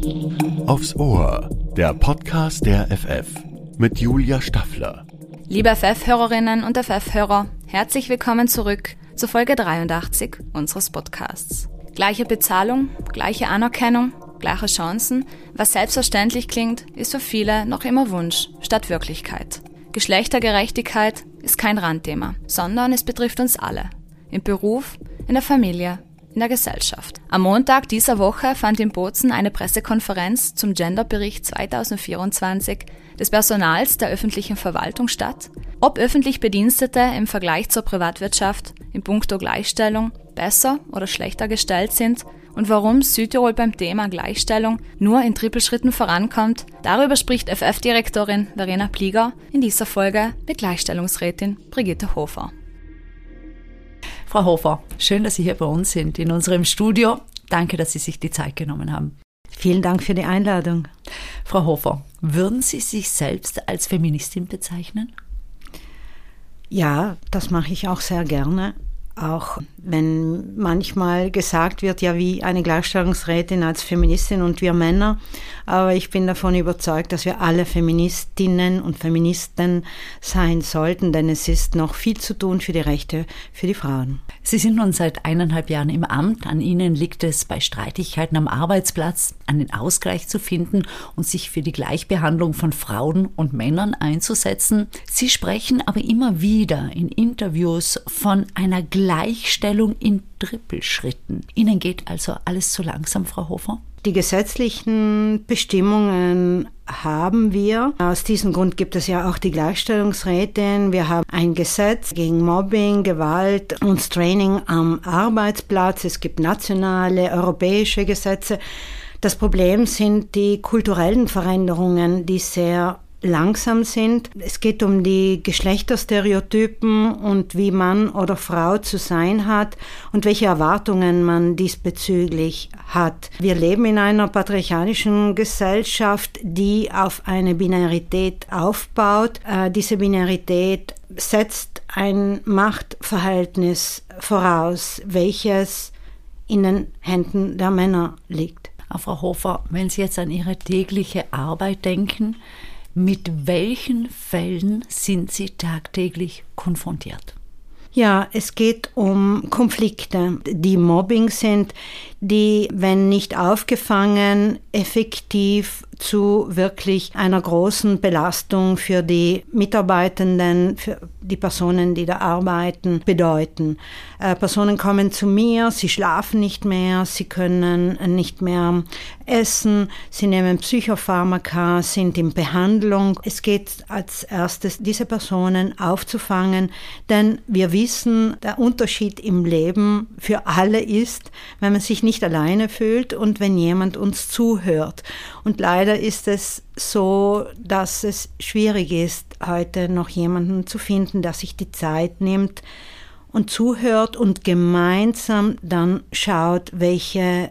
Aufs Ohr, der Podcast der FF mit Julia Staffler. Liebe FF-Hörerinnen und FF-Hörer, herzlich willkommen zurück zur Folge 83 unseres Podcasts. Gleiche Bezahlung, gleiche Anerkennung, gleiche Chancen. Was selbstverständlich klingt, ist für viele noch immer Wunsch statt Wirklichkeit. Geschlechtergerechtigkeit ist kein Randthema, sondern es betrifft uns alle. Im Beruf, in der Familie, in der Gesellschaft. Am Montag dieser Woche fand in Bozen eine Pressekonferenz zum Genderbericht 2024 des Personals der öffentlichen Verwaltung statt. Ob öffentlich Bedienstete im Vergleich zur Privatwirtschaft in puncto Gleichstellung besser oder schlechter gestellt sind und warum Südtirol beim Thema Gleichstellung nur in Trippelschritten vorankommt, darüber spricht FF-Direktorin Verena Plieger in dieser Folge mit Gleichstellungsrätin Brigitte Hofer. Frau Hofer, schön, dass Sie hier bei uns sind, in unserem Studio. Danke, dass Sie sich die Zeit genommen haben. Vielen Dank für die Einladung. Frau Hofer, würden Sie sich selbst als Feministin bezeichnen? Ja, das mache ich auch sehr gerne. Auch wenn manchmal gesagt wird, ja, wie eine Gleichstellungsrätin als Feministin und wir Männer. Aber ich bin davon überzeugt, dass wir alle Feministinnen und Feministen sein sollten, denn es ist noch viel zu tun für die Rechte für die Frauen. Sie sind nun seit 1,5 Jahren im Amt. An Ihnen liegt es, bei Streitigkeiten am Arbeitsplatz einen Ausgleich zu finden und sich für die Gleichbehandlung von Frauen und Männern einzusetzen. Sie sprechen aber immer wieder in Interviews von einer Gleichstellung in Trippelschritten. Ihnen geht also alles zu langsam, Frau Hofer? Die gesetzlichen Bestimmungen haben wir. Aus diesem Grund gibt es ja auch die Gleichstellungsrätin. Wir haben ein Gesetz gegen Mobbing, Gewalt und Straining am Arbeitsplatz. Es gibt nationale, europäische Gesetze. Das Problem sind die kulturellen Veränderungen, die sehr langsam sind. Es geht um die Geschlechterstereotypen und wie Mann oder Frau zu sein hat und welche Erwartungen man diesbezüglich hat. Wir leben in einer patriarchalischen Gesellschaft, die auf eine Binarität aufbaut. Diese Binarität setzt ein Machtverhältnis voraus, welches in den Händen der Männer liegt. Frau Hofer, wenn Sie jetzt an Ihre tägliche Arbeit denken, mit welchen Fällen sind Sie tagtäglich konfrontiert? Ja, es geht um Konflikte, die Mobbing sind, die, wenn nicht aufgefangen, effektiv zu wirklich einer großen Belastung für die Mitarbeitenden, für die Personen, die da arbeiten, bedeuten. Personen kommen zu mir, sie schlafen nicht mehr, sie können nicht mehr essen, sie nehmen Psychopharmaka, sind in Behandlung. Es geht als erstes, diese Personen aufzufangen, denn wir wissen, der Unterschied im Leben für alle ist, wenn man sich nicht alleine fühlt und wenn jemand uns zuhört. Und leider ist es so, dass es schwierig ist, heute noch jemanden zu finden, der sich die Zeit nimmt und zuhört und gemeinsam dann schaut, welche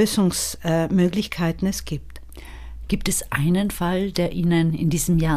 Lösungsmöglichkeiten es gibt. Gibt es einen Fall, der Ihnen in diesem Jahr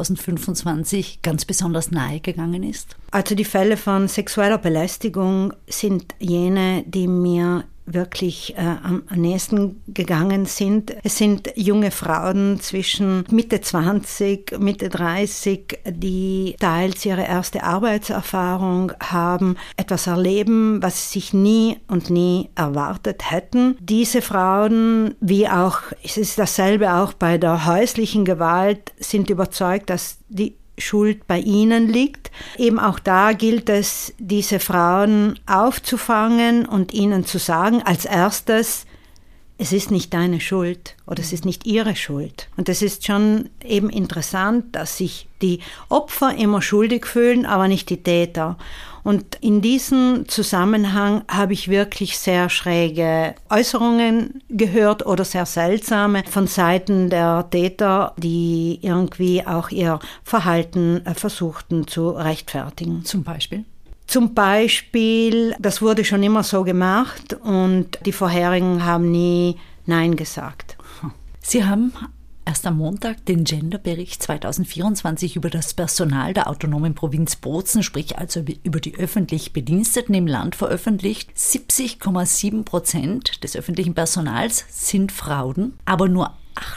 2025 ganz besonders nahe gegangen ist? Also die Fälle von sexueller Belästigung sind jene, die mir wirklich am nächsten gegangen sind. Es sind junge Frauen zwischen Mitte 20, Mitte 30, die teils ihre erste Arbeitserfahrung haben, etwas erleben, was sie sich nie und nie erwartet hätten. Diese Frauen, wie auch, es ist dasselbe auch bei der häuslichen Gewalt, sind überzeugt, dass die Schuld bei ihnen liegt. Eben auch da gilt es, diese Frauen aufzufangen und ihnen zu sagen, als erstes, es ist nicht deine Schuld oder es ist nicht ihre Schuld. Und es ist schon eben interessant, dass sich die Opfer immer schuldig fühlen, aber nicht die Täter. Und in diesem Zusammenhang habe ich wirklich sehr schräge Äußerungen gehört oder sehr seltsame von Seiten der Täter, die irgendwie auch ihr Verhalten versuchten zu rechtfertigen. Zum Beispiel? Zum Beispiel, das wurde schon immer so gemacht und die vorherigen haben nie Nein gesagt. Sie haben erst am Montag den Genderbericht 2024 über das Personal der autonomen Provinz Bozen, sprich also über die öffentlich Bediensteten im Land veröffentlicht. 70,7% des öffentlichen Personals sind Frauen, aber nur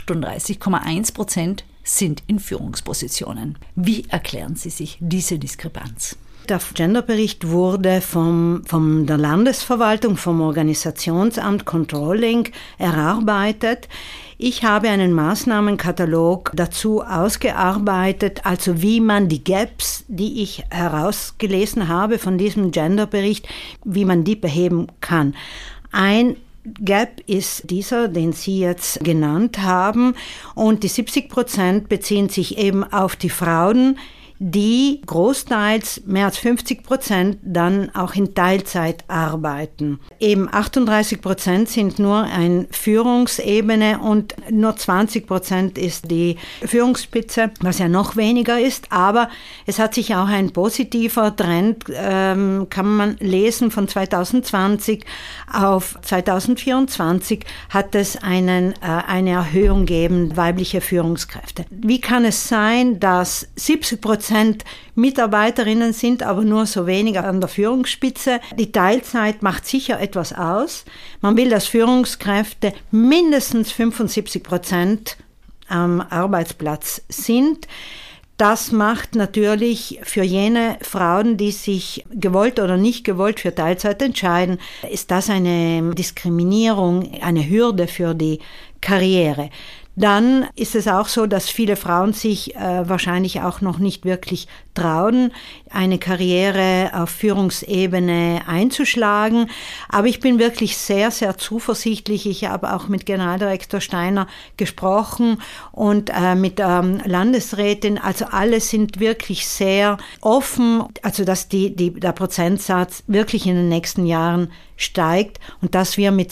38,1% sind in Führungspositionen. Wie erklären Sie sich diese Diskrepanz? Der Genderbericht wurde von der Landesverwaltung, vom Organisationsamt Controlling erarbeitet. Ich habe einen Maßnahmenkatalog dazu ausgearbeitet, also wie man die Gaps, die ich herausgelesen habe von diesem Genderbericht, wie man die beheben kann. Ein Gap ist dieser, den Sie jetzt genannt haben, und die 70% beziehen sich eben auf die Frauen, die großteils, mehr als 50%, dann auch in Teilzeit arbeiten. Eben 38% sind nur eine Führungsebene und nur 20% ist die Führungsspitze, was ja noch weniger ist. Aber es hat sich auch ein positiver Trend, kann man lesen, von 2020 auf 2024 hat es eine Erhöhung gegeben, weibliche Führungskräfte. Wie kann es sein, dass 70% Mitarbeiterinnen sind, aber nur so weniger an der Führungsspitze? Die Teilzeit macht sicher etwas aus. Man will, dass Führungskräfte mindestens 75% am Arbeitsplatz sind. Das macht natürlich für jene Frauen, die sich gewollt oder nicht gewollt für Teilzeit entscheiden, ist das eine Diskriminierung, eine Hürde für die Karriere. Dann ist es auch so, dass viele Frauen sich wahrscheinlich auch noch nicht wirklich trauen, eine Karriere auf Führungsebene einzuschlagen. Aber ich bin wirklich sehr, sehr zuversichtlich. Ich habe auch mit Generaldirektor Steiner gesprochen und mit der Landesrätin. Also alle sind wirklich sehr offen, also dass der Prozentsatz wirklich in den nächsten Jahren steigt und dass wir mit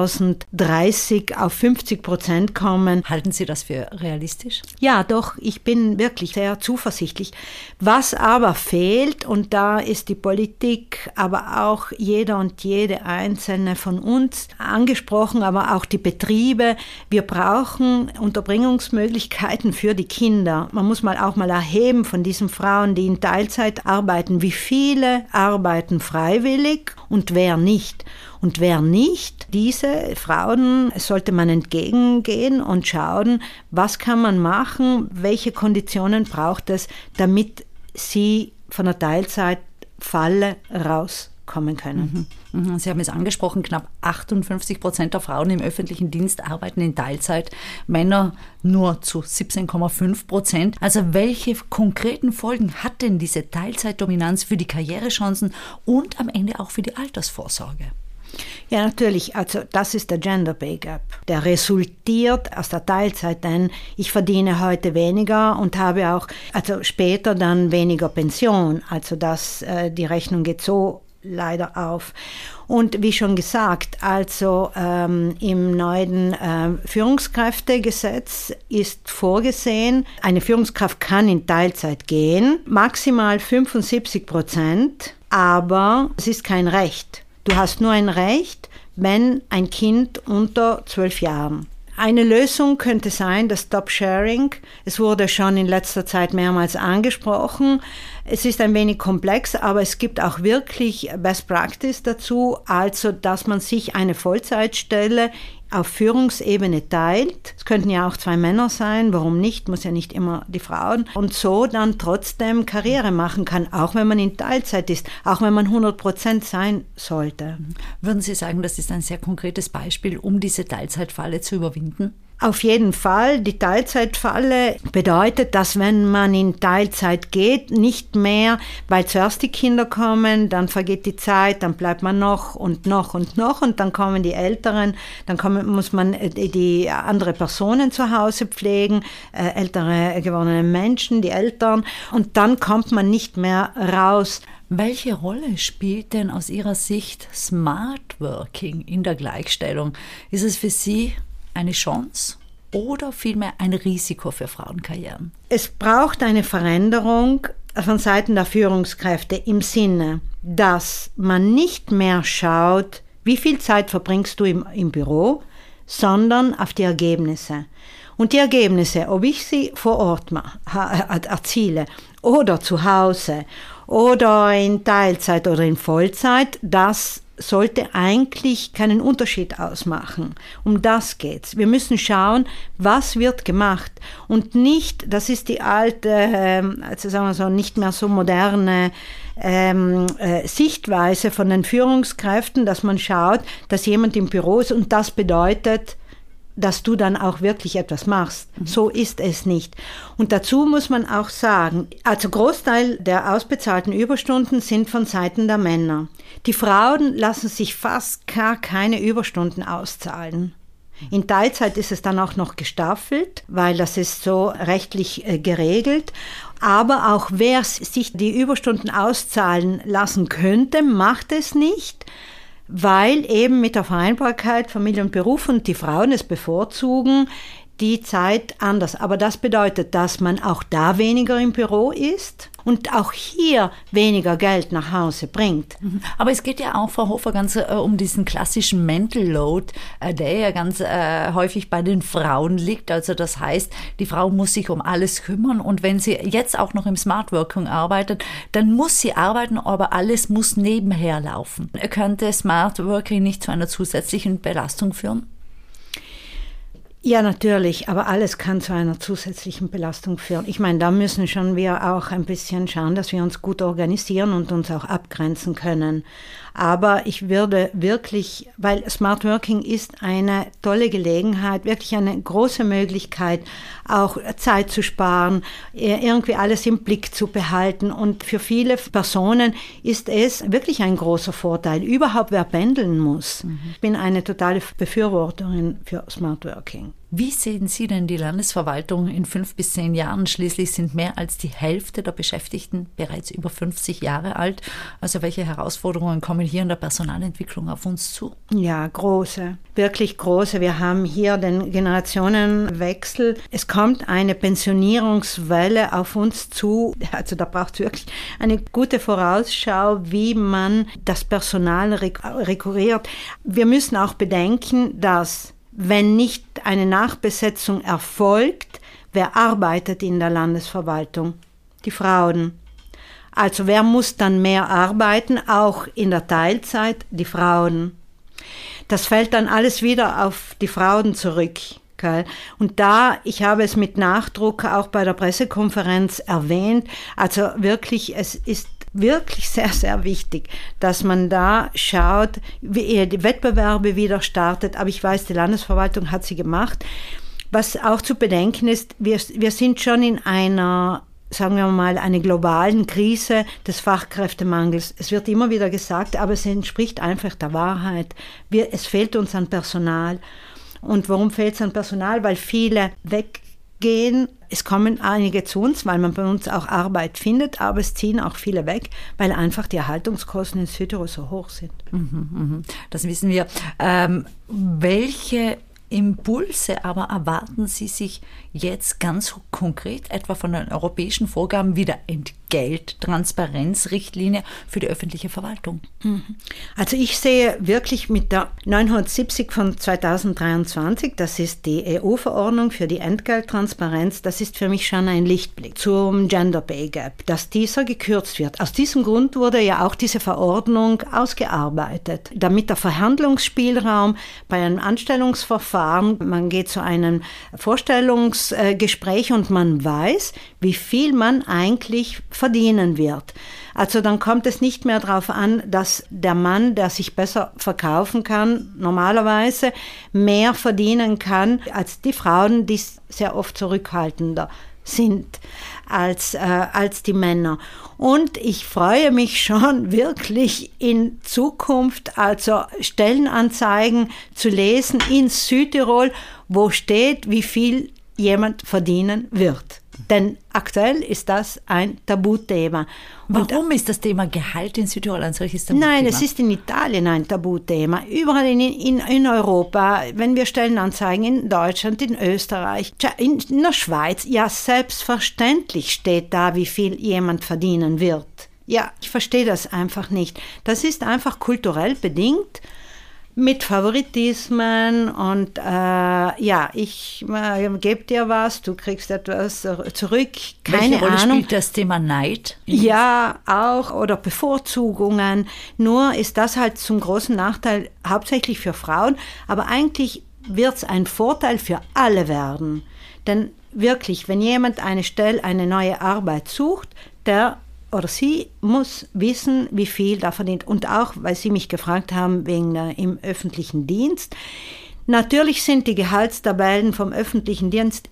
2030 auf 50% kommen. Halten Sie das für realistisch? Ja, doch, ich bin wirklich sehr zuversichtlich. Was aber fehlt, und da ist die Politik, aber auch jeder und jede einzelne von uns angesprochen, aber auch die Betriebe, wir brauchen Unterbringungsmöglichkeiten für die Kinder. Man muss auch mal erheben von diesen Frauen, die in Teilzeit arbeiten, wie viele arbeiten freiwillig und wer nicht. Und wer nicht, diese Frauen sollte man entgegengehen und schauen, was kann man machen, welche Konditionen braucht es, damit sie von der Teilzeitfalle rauskommen können. Sie haben es angesprochen, knapp 58% der Frauen im öffentlichen Dienst arbeiten in Teilzeit, Männer nur zu 17,5%. Also welche konkreten Folgen hat denn diese Teilzeitdominanz für die Karrierechancen und am Ende auch für die Altersvorsorge? Ja, natürlich. Also das ist der Gender Pay Gap. Der resultiert aus der Teilzeit, denn ich verdiene heute weniger und habe auch später dann weniger Pension. Also die Rechnung geht so leider auf. Und wie schon gesagt, im neuen Führungskräftegesetz ist vorgesehen, eine Führungskraft kann in Teilzeit gehen, maximal 75%, aber es ist kein Recht. Du hast nur ein Recht, wenn ein Kind unter 12 Jahren. Eine Lösung könnte sein, das Stop-Sharing. Es wurde schon in letzter Zeit mehrmals angesprochen. Es ist ein wenig komplex, aber es gibt auch wirklich Best Practice dazu, also dass man sich eine Vollzeitstelle auf Führungsebene teilt. Es könnten ja auch 2 Männer sein, warum nicht, muss ja nicht immer die Frauen. Und so dann trotzdem Karriere machen kann, auch wenn man in Teilzeit ist, auch wenn man 100% sein sollte. Würden Sie sagen, das ist ein sehr konkretes Beispiel, um diese Teilzeitfalle zu überwinden? Auf jeden Fall. Die Teilzeitfalle bedeutet, dass wenn man in Teilzeit geht, nicht mehr, weil zuerst die Kinder kommen, dann vergeht die Zeit, dann bleibt man noch und dann kommen die Älteren, muss man die andere Personen zu Hause pflegen, ältere gewordene Menschen, die Eltern, und dann kommt man nicht mehr raus. Welche Rolle spielt denn aus Ihrer Sicht Smart Working in der Gleichstellung? Ist es für Sie eine Chance oder vielmehr ein Risiko für Frauenkarrieren? Es braucht eine Veränderung von Seiten der Führungskräfte im Sinne, dass man nicht mehr schaut, wie viel Zeit verbringst du im Büro, sondern auf die Ergebnisse. Und die Ergebnisse, ob ich sie vor Ort erziele oder zu Hause oder in Teilzeit oder in Vollzeit, das sollte eigentlich keinen Unterschied ausmachen. Um das geht's. Wir müssen schauen, was wird gemacht und nicht, das ist die alte, also sagen wir so, nicht mehr so moderne Sichtweise von den Führungskräften, dass man schaut, dass jemand im Büro ist und das bedeutet, dass du dann auch wirklich etwas machst. So ist es nicht. Und dazu muss man auch sagen, also Großteil der ausbezahlten Überstunden sind von Seiten der Männer. Die Frauen lassen sich fast gar keine Überstunden auszahlen. In Teilzeit ist es dann auch noch gestaffelt, weil das ist so rechtlich geregelt. Aber auch wer sich die Überstunden auszahlen lassen könnte, macht es nicht, weil eben mit der Vereinbarkeit Familie und Beruf und die Frauen es bevorzugen, die Zeit anders. Aber das bedeutet, dass man auch da weniger im Büro ist und auch hier weniger Geld nach Hause bringt. Aber es geht ja auch, Frau Hofer, ganz um diesen klassischen Mental Load, der ja ganz häufig bei den Frauen liegt. Also das heißt, die Frau muss sich um alles kümmern und wenn sie jetzt auch noch im Smart Working arbeitet, dann muss sie arbeiten, aber alles muss nebenher laufen. Könnte Smart Working nicht zu einer zusätzlichen Belastung führen? Ja, natürlich, aber alles kann zu einer zusätzlichen Belastung führen. Ich meine, da müssen schon wir auch ein bisschen schauen, dass wir uns gut organisieren und uns auch abgrenzen können. Aber ich würde wirklich, weil Smart Working ist eine tolle Gelegenheit, wirklich eine große Möglichkeit, auch Zeit zu sparen, irgendwie alles im Blick zu behalten. Und für viele Personen ist es wirklich ein großer Vorteil, überhaupt wer pendeln muss. Ich bin eine totale Befürworterin für Smart Working. Wie sehen Sie denn die Landesverwaltung in 5 bis 10 Jahren? Schließlich sind mehr als die Hälfte der Beschäftigten bereits über 50 Jahre alt. Also welche Herausforderungen kommen hier in der Personalentwicklung auf uns zu? Ja, große, wirklich große. Wir haben hier den Generationenwechsel. Es kommt eine Pensionierungswelle auf uns zu. Also da braucht es wirklich eine gute Vorausschau, wie man das Personal rekurriert. Wir müssen auch bedenken, dass wenn nicht eine Nachbesetzung erfolgt, wer arbeitet in der Landesverwaltung? Die Frauen. Also wer muss dann mehr arbeiten, auch in der Teilzeit? Die Frauen. Das fällt dann alles wieder auf die Frauen zurück. Gell? Und da, ich habe es mit Nachdruck auch bei der Pressekonferenz erwähnt, also wirklich, es ist wirklich sehr, sehr wichtig, dass man da schaut, wie die Wettbewerbe wieder startet. Aber ich weiß, die Landesverwaltung hat sie gemacht. Was auch zu bedenken ist, wir sind schon in einer, sagen wir mal, eine globalen Krise des Fachkräftemangels. Es wird immer wieder gesagt, aber es entspricht einfach der Wahrheit. Es fehlt uns an Personal. Und warum fehlt es an Personal? Weil viele weggehen. Es kommen einige zu uns, weil man bei uns auch Arbeit findet, aber es ziehen auch viele weg, weil einfach die Erhaltungskosten in Südtirol so hoch sind. Das wissen wir. Welche Impulse aber erwarten Sie sich jetzt ganz konkret etwa von den europäischen Vorgaben wie der Entgelttransparenzrichtlinie für die öffentliche Verwaltung? Also ich sehe wirklich mit der 970 von 2023, das ist die EU-Verordnung für die Entgelttransparenz, das ist für mich schon ein Lichtblick zum Gender Pay Gap, dass dieser gekürzt wird. Aus diesem Grund wurde ja auch diese Verordnung ausgearbeitet, damit der Verhandlungsspielraum bei einem Anstellungsverfahren, man geht zu einem Vorstellungsgespräch und man weiß, wie viel man eigentlich verdienen wird. Also dann kommt es nicht mehr darauf an, dass der Mann, der sich besser verkaufen kann, normalerweise mehr verdienen kann als die Frauen, die sehr oft zurückhaltender sind als die Männer. Und ich freue mich schon wirklich in Zukunft, also Stellenanzeigen zu lesen in Südtirol, wo steht, wie viel jemand verdienen wird. Denn aktuell ist das ein Tabuthema. Warum ist das Thema Gehalt in Südtirol ein solches Tabuthema? Nein, es ist in Italien ein Tabuthema. Überall in Europa, wenn wir Stellenanzeigen in Deutschland, in Österreich, in der Schweiz, ja selbstverständlich steht da, wie viel jemand verdienen wird. Ja, ich verstehe das einfach nicht. Das ist einfach kulturell bedingt. Mit Favoritismen und ich gebe dir was, du kriegst etwas zurück. Keine Welche Rolle Ahnung. spielt das Thema Neid? Ja, auch, oder Bevorzugungen. Nur ist das halt zum großen Nachteil hauptsächlich für Frauen, aber eigentlich wird es ein Vorteil für alle werden. Denn wirklich, wenn jemand eine neue Arbeit sucht, der oder sie muss wissen, wie viel da verdient. Und auch, weil Sie mich gefragt haben, wegen im öffentlichen Dienst. Natürlich sind die Gehaltstabellen vom öffentlichen Dienst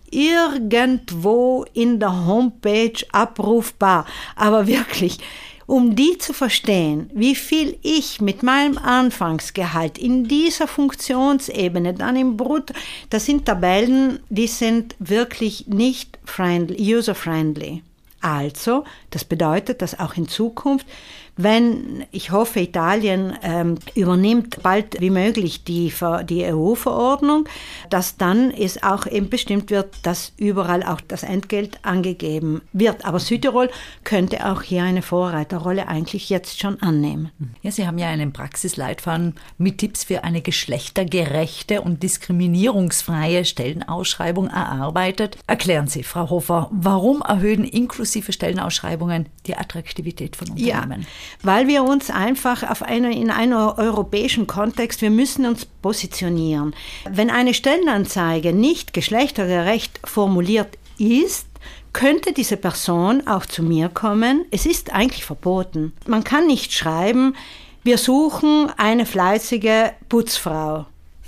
irgendwo in der Homepage abrufbar. Aber wirklich, um die zu verstehen, wie viel ich mit meinem Anfangsgehalt in dieser Funktionsebene, dann im Brutto, das sind Tabellen, die sind wirklich nicht user-friendly. Also, das bedeutet, dass auch in Zukunft, wenn, ich hoffe, Italien übernimmt bald wie möglich die EU-Verordnung, dass dann es auch eben bestimmt wird, dass überall auch das Entgelt angegeben wird. Aber Südtirol könnte auch hier eine Vorreiterrolle eigentlich jetzt schon annehmen. Ja, Sie haben ja einen Praxisleitfaden mit Tipps für eine geschlechtergerechte und diskriminierungsfreie Stellenausschreibung erarbeitet. Erklären Sie, Frau Hofer, warum erhöhen inklusive Stellenausschreibungen die Attraktivität von Unternehmen? Ja, weil wir uns einfach in einem europäischen Kontext, wir müssen uns positionieren. Wenn eine Stellenanzeige nicht geschlechtergerecht formuliert ist, könnte diese Person auch zu mir kommen. Es ist eigentlich verboten. Man kann nicht schreiben, wir suchen eine fleißige Putzfrau.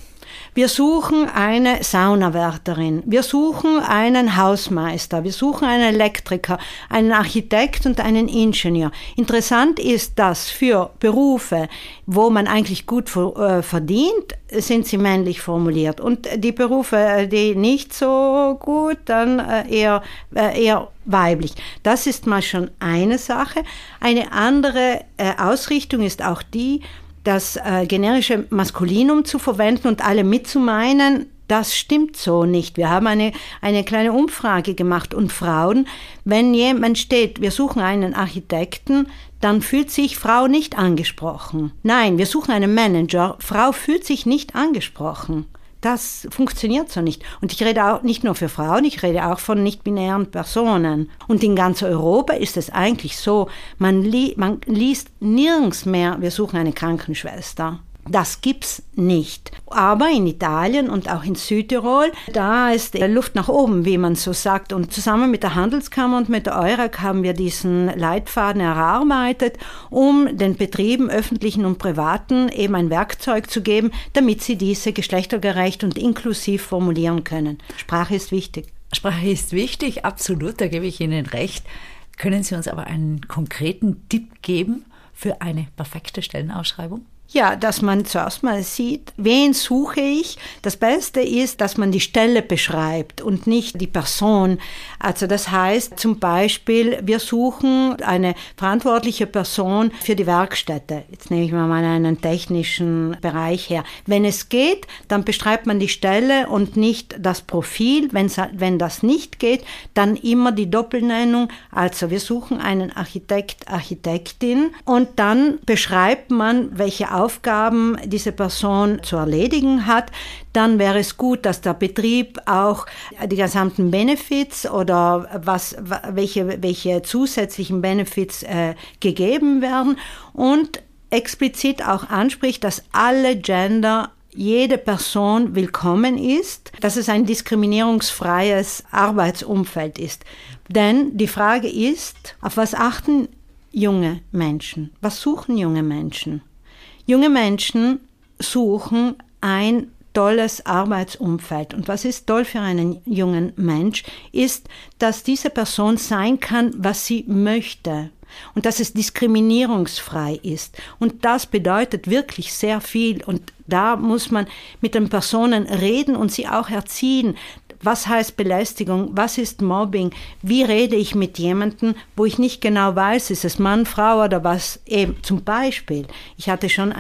Wir suchen eine Saunawärterin, wir suchen einen Hausmeister, wir suchen einen Elektriker, einen Architekt und einen Ingenieur. Interessant ist, dass für Berufe, wo man eigentlich gut verdient, sind sie männlich formuliert. Und die Berufe, die nicht so gut, dann eher weiblich. Das ist mal schon eine Sache. Eine andere Ausrichtung ist auch die, das generische Maskulinum zu verwenden und alle mitzumeinen, das stimmt so nicht. Wir haben eine kleine Umfrage gemacht und Frauen, wenn jemand steht, wir suchen einen Architekten, dann fühlt sich Frau nicht angesprochen. Nein, wir suchen einen Manager, Frau fühlt sich nicht angesprochen. Das funktioniert so nicht. Und ich rede auch nicht nur für Frauen, ich rede auch von nicht-binären Personen. Und in ganz Europa ist es eigentlich so, man liest nirgends mehr, wir suchen eine Krankenschwester. Das gibt's nicht. Aber in Italien und auch in Südtirol, da ist Luft nach oben, wie man so sagt. Und zusammen mit der Handelskammer und mit der EURAG haben wir diesen Leitfaden erarbeitet, um den Betrieben, öffentlichen und privaten, eben ein Werkzeug zu geben, damit sie diese geschlechtergerecht und inklusiv formulieren können. Sprache ist wichtig. Sprache ist wichtig, absolut, da gebe ich Ihnen recht. Können Sie uns aber einen konkreten Tipp geben für eine perfekte Stellenausschreibung? Ja, dass man zuerst mal sieht, wen suche ich. Das Beste ist, dass man die Stelle beschreibt und nicht die Person. Also das heißt zum Beispiel, wir suchen eine verantwortliche Person für die Werkstätte. Jetzt nehme ich mal einen technischen Bereich her. Wenn es geht, dann beschreibt man die Stelle und nicht das Profil. Wenn das nicht geht, dann immer die Doppelnennung. Also wir suchen einen Architekt, Architektin und dann beschreibt man, welche Aufgaben diese Person zu erledigen hat, dann wäre es gut, dass der Betrieb auch die gesamten Benefits oder welche zusätzlichen Benefits gegeben werden und explizit auch anspricht, dass alle Gender, jede Person willkommen ist, dass es ein diskriminierungsfreies Arbeitsumfeld ist. Denn die Frage ist, auf was achten junge Menschen? Was suchen junge Menschen? Junge Menschen suchen ein tolles Arbeitsumfeld. Und was ist toll für einen jungen Mensch, ist, dass diese Person sein kann, was sie möchte. Und dass es diskriminierungsfrei ist. Und das bedeutet wirklich sehr viel. Und da muss man mit den Personen reden und sie auch erziehen. Was heißt Belästigung? Was ist Mobbing? Wie rede ich mit jemandem, wo ich nicht genau weiß, ist es Mann, Frau oder was? Eben zum Beispiel, ich hatte schon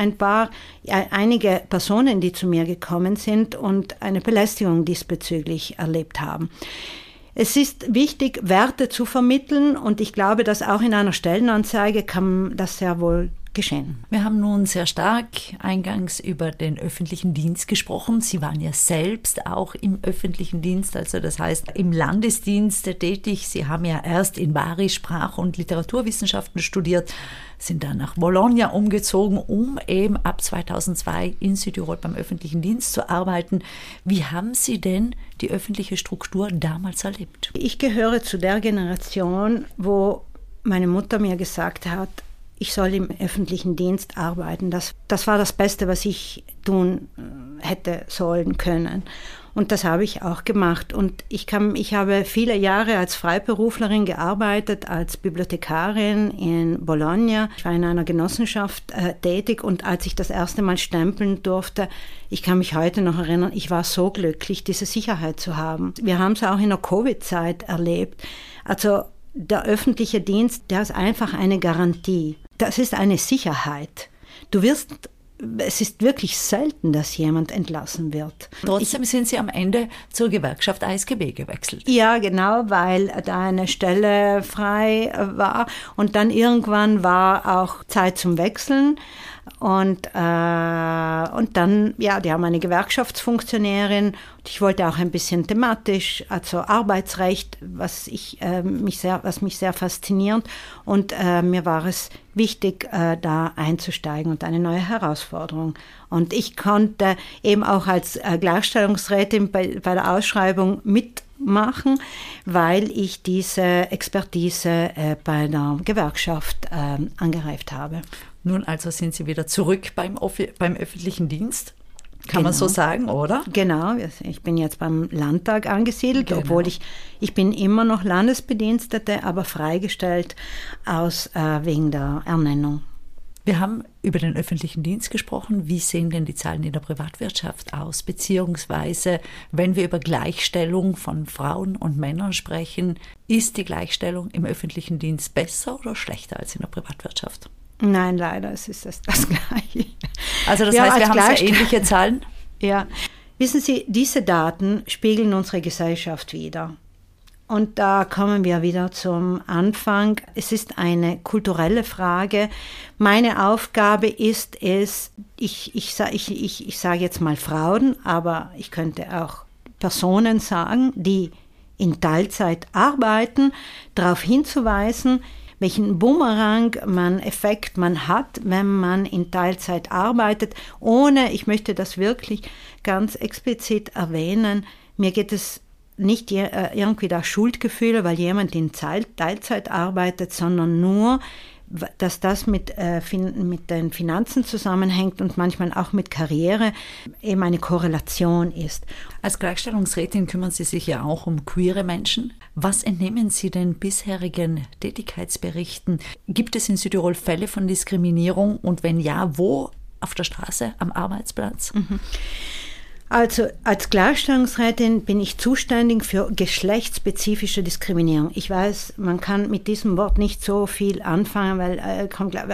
einige Personen, die zu mir gekommen sind und eine Belästigung diesbezüglich erlebt haben. Es ist wichtig, Werte zu vermitteln und ich glaube, dass auch in einer Stellenanzeige kann das sehr wohl geschehen. Wir haben nun sehr stark eingangs über den öffentlichen Dienst gesprochen. Sie waren ja selbst auch im öffentlichen Dienst, also das heißt im Landesdienst tätig. Sie haben ja erst in Bari Sprach- und Literaturwissenschaften studiert, sind dann nach Bologna umgezogen, um eben ab 2002 in Südtirol beim öffentlichen Dienst zu arbeiten. Wie haben Sie denn die öffentliche Struktur damals erlebt? Ich gehöre zu der Generation, wo meine Mutter mir gesagt hat, ich soll im öffentlichen Dienst arbeiten. Das war das Beste, was ich tun hätte sollen können. Und das habe ich auch gemacht. Und ich habe viele Jahre als Freiberuflerin gearbeitet, als Bibliothekarin in Bologna. Ich war in einer Genossenschaft tätig und als ich das erste Mal stempeln durfte, ich kann mich heute noch erinnern, ich war so glücklich, diese Sicherheit zu haben. Wir haben es auch in der Covid-Zeit erlebt. Also der öffentliche Dienst, der ist einfach eine Garantie. Das ist eine Sicherheit. Es ist wirklich selten, dass jemand entlassen wird. Trotzdem sind Sie am Ende zur Gewerkschaft ASGB gewechselt. Ja, genau, weil da eine Stelle frei war. Und dann irgendwann war auch Zeit zum Wechseln. Und dann, ja, die haben eine Gewerkschaftsfunktionärin. Und ich wollte auch ein bisschen thematisch, also Arbeitsrecht, was mich sehr fasziniert. Und mir war es wichtig, da einzusteigen und eine neue Herausforderung. Und ich konnte eben auch als Gleichstellungsrätin bei der Ausschreibung mitmachen, weil ich diese Expertise bei der Gewerkschaft angereift habe. Nun also sind Sie wieder zurück beim öffentlichen Dienst, kann man so sagen, oder? Genau, ich bin jetzt beim Landtag angesiedelt, obwohl ich bin immer noch Landesbedienstete, aber freigestellt wegen der Ernennung. Wir haben über den öffentlichen Dienst gesprochen. Wie sehen denn die Zahlen in der Privatwirtschaft aus? Beziehungsweise, wenn wir über Gleichstellung von Frauen und Männern sprechen, ist die Gleichstellung im öffentlichen Dienst besser oder schlechter als in der Privatwirtschaft? Nein, leider, es ist das Gleiche. Also das heißt, wir haben sehr ähnliche Zahlen? Ja. Wissen Sie, diese Daten spiegeln unsere Gesellschaft wider. Und da kommen wir wieder zum Anfang. Es ist eine kulturelle Frage. Meine Aufgabe ist es, ich sage jetzt mal Frauen, aber ich könnte auch Personen sagen, die in Teilzeit arbeiten, darauf hinzuweisen, welchen Bumerang-Effekt man hat, wenn man in Teilzeit arbeitet, ich möchte das wirklich ganz explizit erwähnen, mir geht es nicht irgendwie da Schuldgefühle, weil jemand in Teilzeit arbeitet, sondern nur, dass das mit den Finanzen zusammenhängt und manchmal auch mit Karriere eben eine Korrelation ist. Als Gleichstellungsrätin kümmern Sie sich ja auch um queere Menschen. Was entnehmen Sie den bisherigen Tätigkeitsberichten? Gibt es in Südtirol Fälle von Diskriminierung und wenn ja, wo? Auf der Straße, am Arbeitsplatz? Also als Gleichstellungsrätin bin ich zuständig für geschlechtsspezifische Diskriminierung. Ich weiß, man kann mit diesem Wort nicht so viel anfangen, weil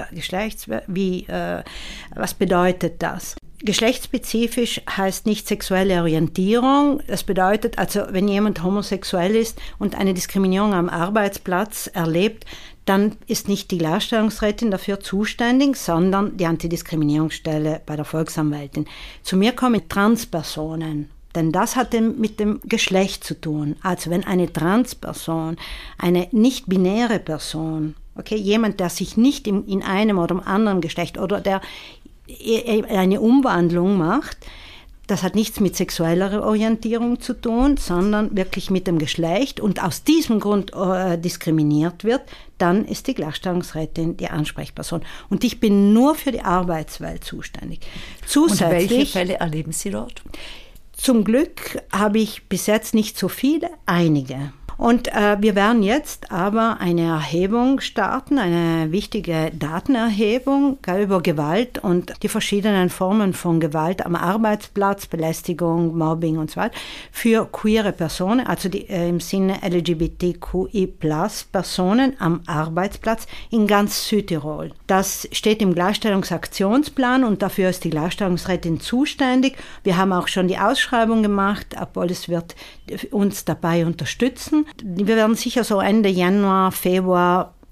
was bedeutet das? Geschlechtsspezifisch heißt nicht sexuelle Orientierung. Das bedeutet also, wenn jemand homosexuell ist und eine Diskriminierung am Arbeitsplatz erlebt, dann ist nicht die Gleichstellungsrätin dafür zuständig, sondern die Antidiskriminierungsstelle bei der Volksanwältin. Zu mir kommen Transpersonen, denn das hat mit dem Geschlecht zu tun. Also wenn eine Transperson, eine nicht-binäre Person, okay, jemand, der sich nicht in einem oder im anderen Geschlecht oder der eine Umwandlung macht, das hat nichts mit sexueller Orientierung zu tun, sondern wirklich mit dem Geschlecht und aus diesem Grund diskriminiert wird, dann ist die Gleichstellungsrätin die Ansprechperson. Und ich bin nur für die Arbeitswelt zuständig. Und welche Fälle erleben Sie dort? Zum Glück habe ich bis jetzt nicht so viele, einige. Und wir werden jetzt aber eine Erhebung starten, eine wichtige Datenerhebung über Gewalt und die verschiedenen Formen von Gewalt am Arbeitsplatz, Belästigung, Mobbing und so weiter, für queere Personen, also im Sinne LGBTQI+Personen am Arbeitsplatz in ganz Südtirol. Das steht im Gleichstellungsaktionsplan und dafür ist die Gleichstellungsrätin zuständig. Wir haben auch schon die Ausschreibung gemacht, Apolis wird uns dabei unterstützen. Wir werden sicher so Ende Januar, Februar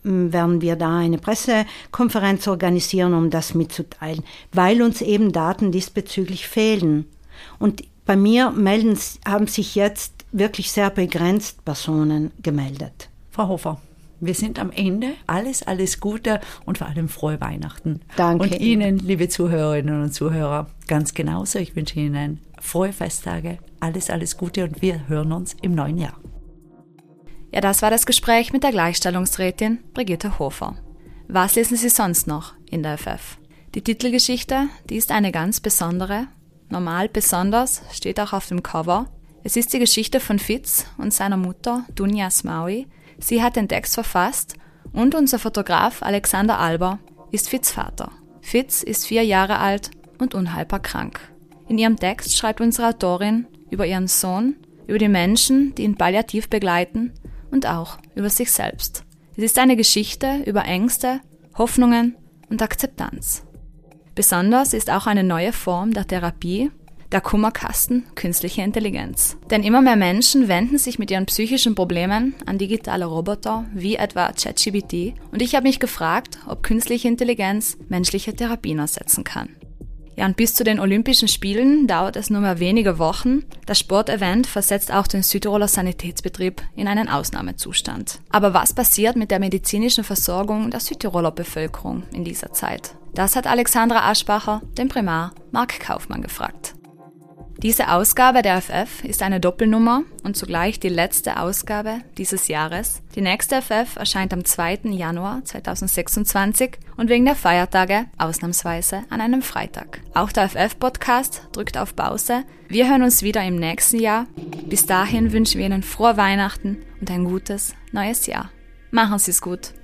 werden wir da eine Pressekonferenz organisieren, um das mitzuteilen, weil uns eben Daten diesbezüglich fehlen. Und bei mir haben sich jetzt wirklich sehr begrenzt Personen gemeldet. Frau Hofer, wir sind am Ende. Alles Gute und vor allem frohe Weihnachten. Danke. Und Ihnen, liebe Zuhörerinnen und Zuhörer, ganz genauso. Ich wünsche Ihnen frohe Festtage, alles Gute und wir hören uns im neuen Jahr. Ja, das war das Gespräch mit der Gleichstellungsrätin Brigitte Hofer. Was lesen Sie sonst noch in der FF? Die Titelgeschichte, die ist eine ganz besondere. Normal besonders steht auch auf dem Cover. Es ist die Geschichte von Fitz und seiner Mutter Dunja Smaui. Sie hat den Text verfasst und unser Fotograf Alexander Alber ist Fitz' Vater. Fitz ist 4 Jahre alt und unheilbar krank. In ihrem Text schreibt unsere Autorin über ihren Sohn, über die Menschen, die ihn palliativ begleiten und auch über sich selbst. Es ist eine Geschichte über Ängste, Hoffnungen und Akzeptanz. Besonders ist auch eine neue Form der Therapie, der Kummerkasten künstliche Intelligenz. Denn immer mehr Menschen wenden sich mit ihren psychischen Problemen an digitale Roboter wie etwa ChatGPT und ich habe mich gefragt, ob künstliche Intelligenz menschliche Therapien ersetzen kann. Ja, und bis zu den Olympischen Spielen dauert es nur mehr wenige Wochen. Das Sportevent versetzt auch den Südtiroler Sanitätsbetrieb in einen Ausnahmezustand. Aber was passiert mit der medizinischen Versorgung der Südtiroler Bevölkerung in dieser Zeit? Das hat Alexandra Aschbacher den Primar Marc Kaufmann gefragt. Diese Ausgabe der FF ist eine Doppelnummer und zugleich die letzte Ausgabe dieses Jahres. Die nächste FF erscheint am 2. Januar 2026 und wegen der Feiertage ausnahmsweise an einem Freitag. Auch der FF-Podcast drückt auf Pause. Wir hören uns wieder im nächsten Jahr. Bis dahin wünschen wir Ihnen frohe Weihnachten und ein gutes neues Jahr. Machen Sie es gut.